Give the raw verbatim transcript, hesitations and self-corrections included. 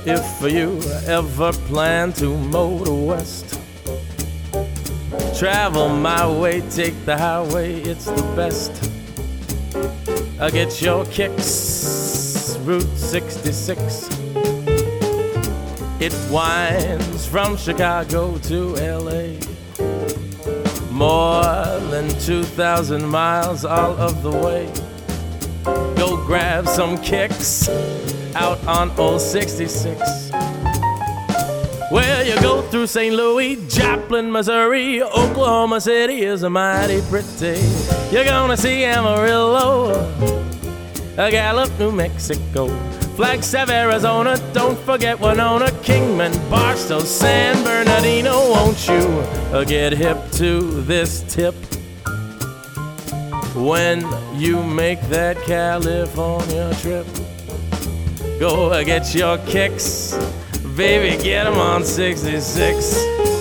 If you ever plan to motor west, travel my way, take the highway, it's the best. I get your kicks, Route sixty-six. It winds from Chicago to L A, more than two thousand miles all of the way. Go grab some kicks out on old sixty-six. Well, you go through Saint Louis, Joplin, Missouri, Oklahoma City is a mighty pretty. You're gonna see Amarillo, Gallup, New Mexico, Flagstaff, Arizona, don't forget Winona, Kingman, Barstow, San Bernardino. Won't you get hip to this tip? When you make that California trip, go get your kicks, baby, get 'em on sixty-six.